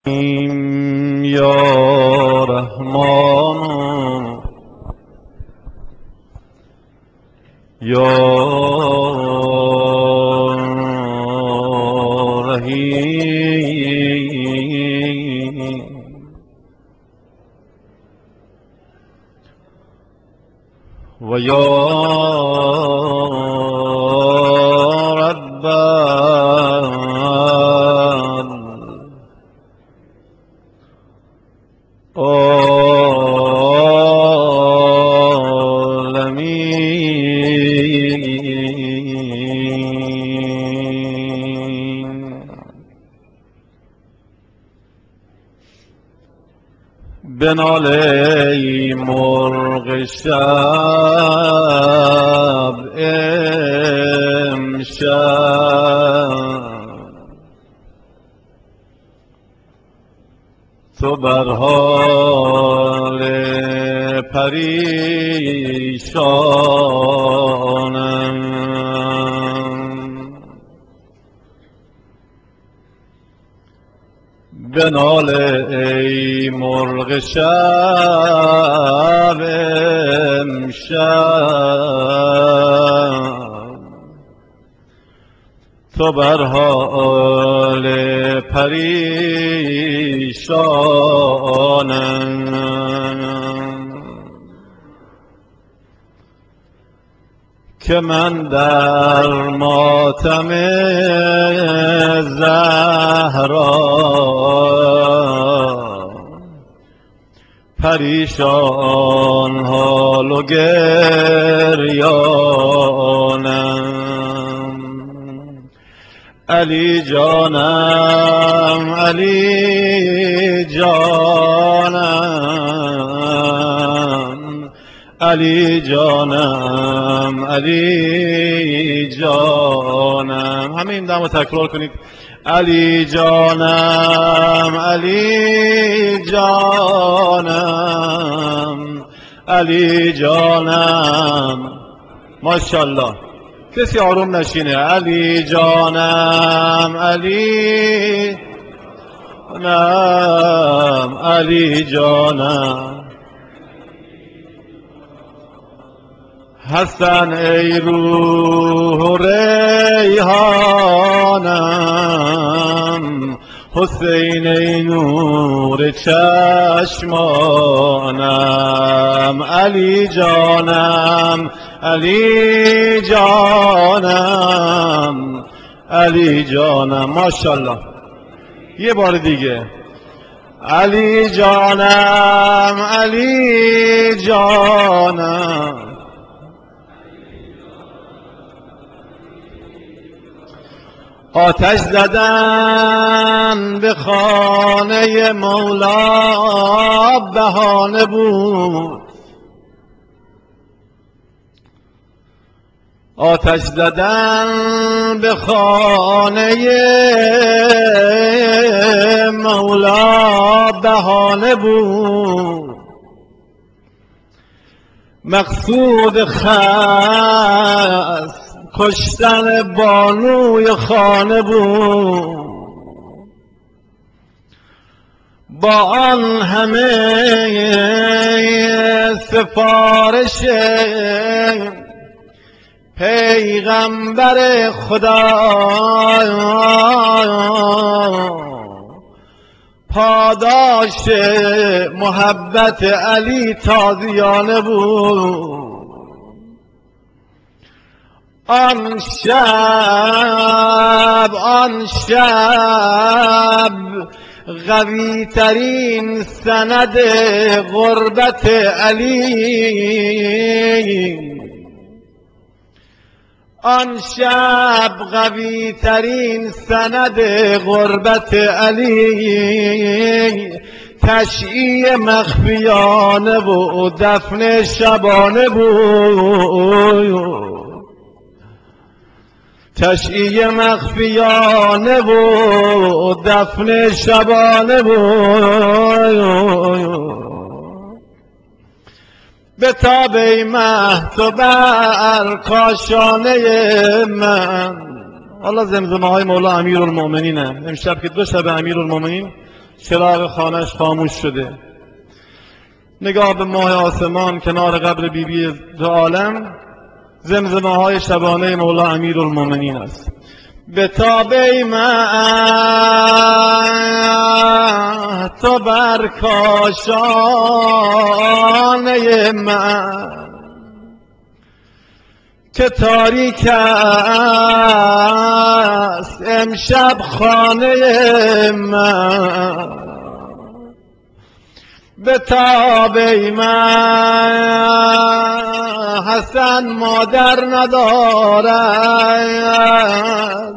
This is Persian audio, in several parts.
یا رحمان یا رحیم و یا رب بنال ای مرغ شب امشب تو بر حال پریشانم بنال ای مرغ شب امشب تو بر حال پریشانم که من در ماتم زهرا پریشان حال و گریانم علی جانم علی جانم علی جانم علی جانم همه این دمو تکرار کنید علی جانم علی جانم علی جانم ماشاءالله کسی آروم نشینه علی جانم علی جانم علی جانم حسن ای روح و ریحانم حسین ای نور چشمانم علی جانم علی جانم علی جانم ماشاءالله یه بار دیگه علی جانم علی جانم آتش زدن به خانه مولا بهانه بود آتش زدن به خانه مولا بهانه بود مقصود خاص کشتن بانوی خانه بود با آن همه سفارش پیغمبر خدا پاداش محبت علی تازیانه بود آن شب قوی ترین سند غربت علی آن شب قوی ترین سند غربت علی تشییع مخفیانه و دفن شبانه بود تشییع مخفیانه و دفن شبانه بود به تاب ای مه تو بر کاشانه من. حالا زمزمه های مولا امیرالمؤمنینه. امشب که دو شب امیرالمؤمنین چراغ خانه‌اش خاموش شده. نگاه به ماه آسمان کنار قبر بیبی دو عالم زمزمه های شبانه مولا امیرالمومنین است. به تابه من تو بر کاشانه من که تاریک است امشب خانه من. به تابه من حسن مادر ندارد،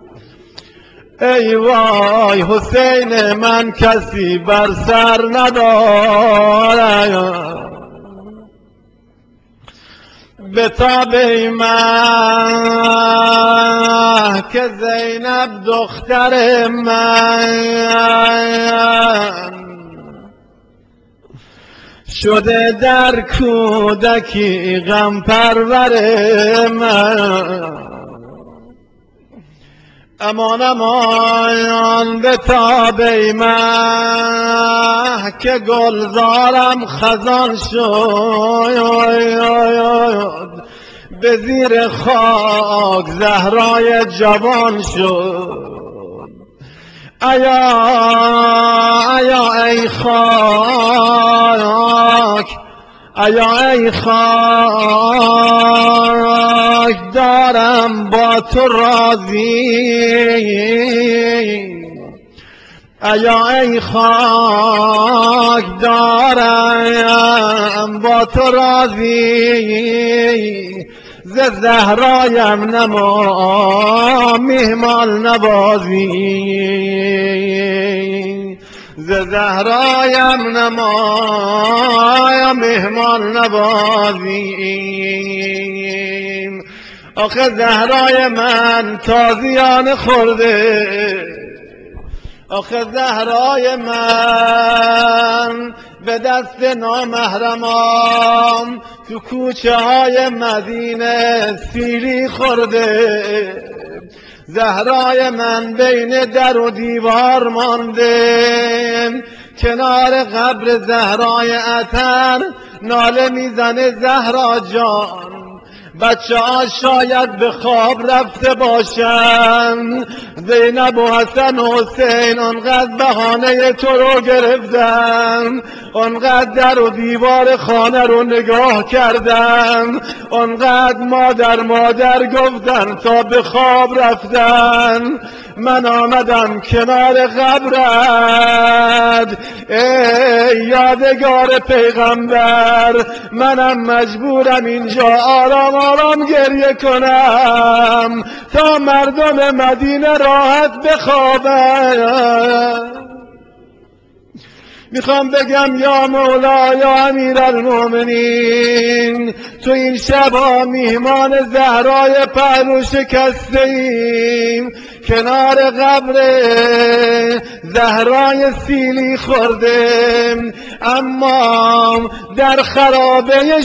ای وای حسین من کسی بر سر ندارد. به تابه من که زینب دختر من شده در کودکی غم پرور من. امان امان به تابه من که گلزارم خزان شد، به زیر خاک زهرای جوان شد. ایا ای خاک، ایا ای خاک دارم با تو راضی، ایا ای خاک دارم با تو راضی. ز زهرایم نما مهمان نوازی، ز زهرایم نما مهمان نوازی. آخه زهرای من تازیانه خورده، آخه زهرای من به دست نامحرمان تو کوچه های مدینه سیلی خورده. زهرای من بین در و دیوار مانده، کنار قبر زهرای عطر ناله میزنه زهرا جان. بچه ها شاید به خواب رفته باشن، زینب و حسن و حسین انقدر بهانه تو رو گرفتن، انقدر در و دیوار خانه رو نگاه کردن، انقدر مادر گفتن تا به خواب رفتن. من آمدم کنار قبرت ای یادگار پیغمبر، منم مجبورم اینجا آرام آرام گریه کنم تا مردم مدینه راحت بخوابن. میخوام بگم یا مولا یا امیرالمومنین، تو این شبا میهمان زهرای پهلو شکسته ایم، کنار قبر زهرای سیلی خورده، اما در خرابه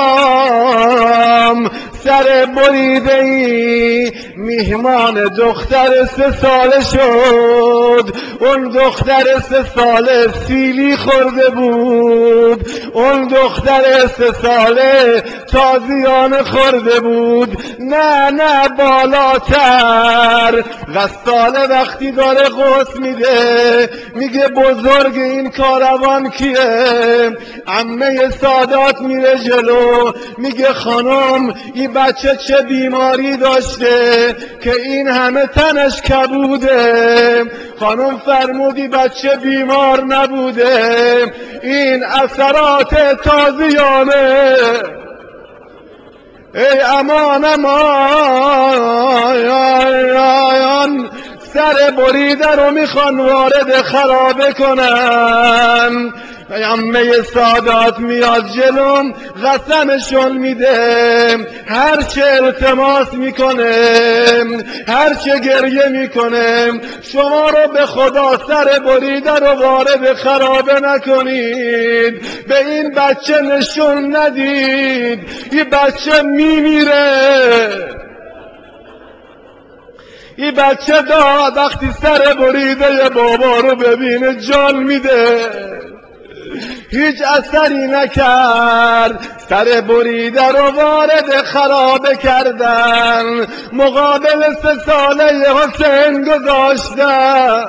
شام سر بریده ای میهمان دختر 3 ساله شد. اون دختر 3 ساله سیلی خورده بود، اون دختر 3 ساله تازیانه خورده بود. نه بالاتر، غساله وقتی داره غسل میده میگه بزرگ این کاروان کیه؟ عمه سادات میره جلو میگه خانم این بچه چه بیماری داشته که این همه تنش کبوده؟ خانم فرمودی بچه بیمار نبوده، این اثرات تازیانه. ای امان امان سر بریده رو میخوان وارد خرابه کنن. عمه سادات میاد جلوم قسمشون میده هر چه التماس میکنه هر چه گریه میکنه شما رو به خدا سر بریده رو وارد خرابه نکنید، به این بچه نشون ندید، این بچه میمیره. این بچه داد وقتی سر بریده بابا رو ببینه جان میده، هیچ اثری نکرد، سر بریده رو وارد خرابه کردن، مقابل 3 ساله حسین گذاشتن.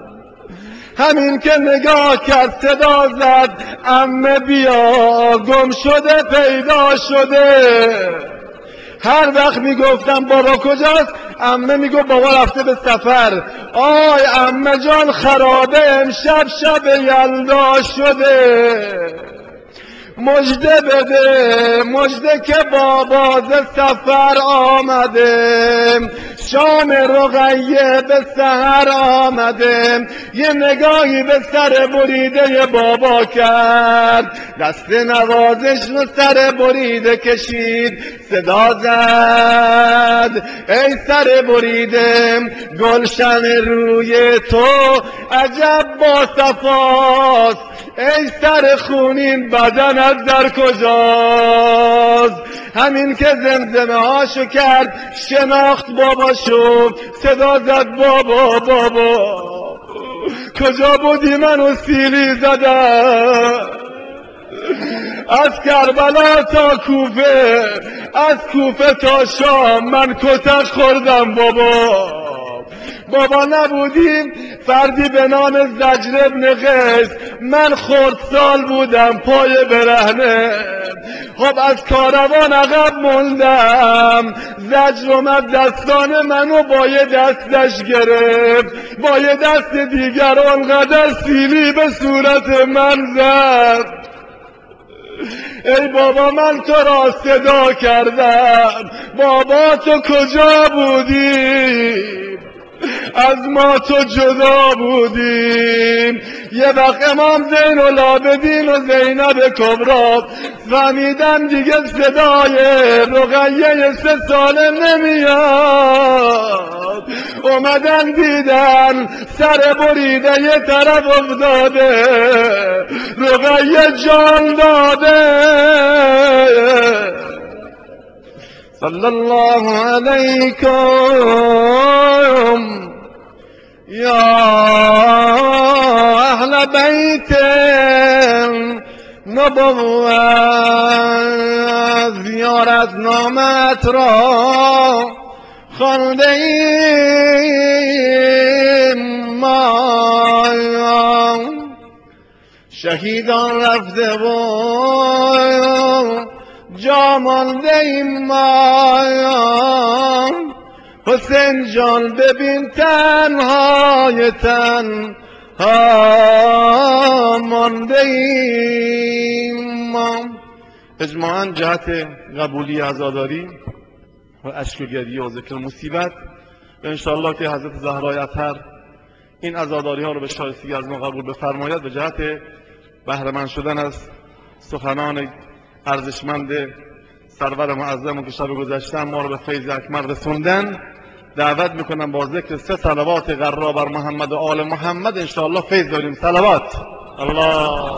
همین که نگاه کرد صدا زد عمه بیا، گم شده پیدا شده. هر وقت میگفتم بابا کجاست، عمه میگفت بابا رفته به سفر. آی عمه جان خرابه امشب شب یلدا شده. مژده بده مژده که بابا ز سفر آمده، شام رقیه به سحر آمده. یه نگاهی به سر بریده بابا کرد، دست نوازش رو سر بریده کشید، صدا زد ای سر بریده گلشن روی تو عجب با صفاست، ای سر خونین بدنت در کجاست. همین که زمزمه هاشو کرد شناخت باباشو، صدا زد بابا بابا کجا بودی منو سیلی زدم. از کربلا تا کوفه، از کوفه تا شام من کتک خوردم بابا. بابا نبودیم فردی به نام زجر ابن قیس، من خردسال بودم پای برهنه. خب از کاروان عقب موندم، زجر اومد دستان منو با یه دستش گرفت، با یه دست دیگر آنقدر سیلی به صورت من زد. ای بابا من تو را صدا کردم، بابا تو کجا بودی؟ از ما تو جدا بودیم. یه وقت امام زین العابدین و زینب کبری فهمیدن دیگه صدای رقیه 3 ساله نمیاد، اومدن دیدن سر بریده یه طرف افتاده، رقیه جان داده. صلی الله علیکم یا اهل بیت نبوت، زیارت نامت را خوانده ایم ما، شهیدان رفته و جا مانده ایم ما. حسین جان ببین تنهای تنها مانده ایم ما. اجماعاً جهت قبولی عزاداری و اشک‌وگریه و ذکر مصیبت و انشاءالله که حضرت زهرای اطهر این عزاداری ها رو به شایستگی از ما قبول بفرماید، به جهت بهره‌مند شدن از سخنان ارزشمند سرور معظم که شب گذشته ما رو به فیض اکمل رسوندن، دعوت میکنم با ذکر 3 صلوات غرا بر محمد و آل محمد انشاءالله فیض داریم. صلوات الله